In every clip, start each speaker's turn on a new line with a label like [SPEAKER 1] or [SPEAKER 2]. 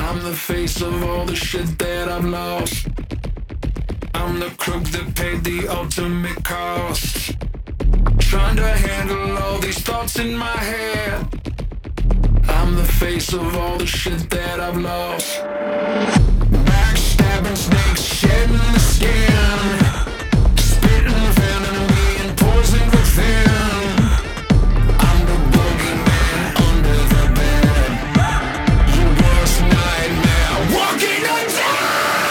[SPEAKER 1] I'm the face of all the shit that I've lost. I'm the crook that paid the ultimate cost. Trying to handle all these thoughts in my head. I'm the face of all the shit that I've lost. Backstabbing snakes, shedding the skin, spitting venom, being poisoned within. I'm the boogeyman under the bed, your worst nightmare, walking on death.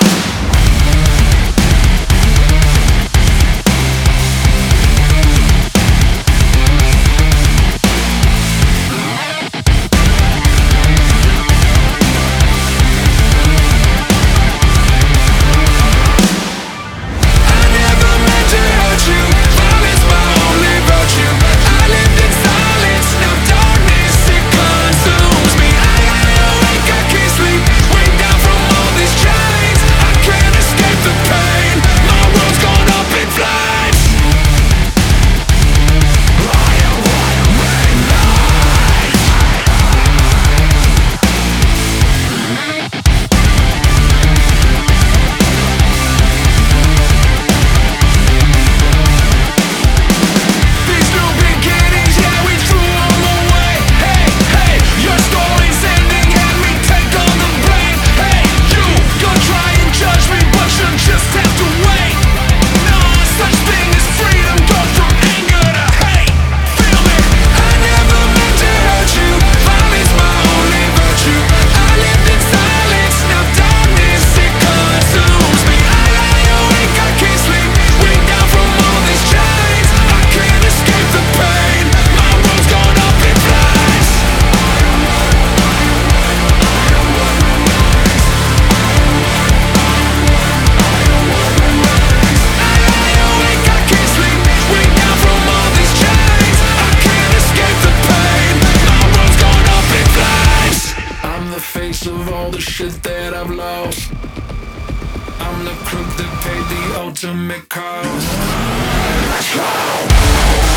[SPEAKER 1] Of all the shit that I've lost, I'm the crook that paid the ultimate cost. Let's go!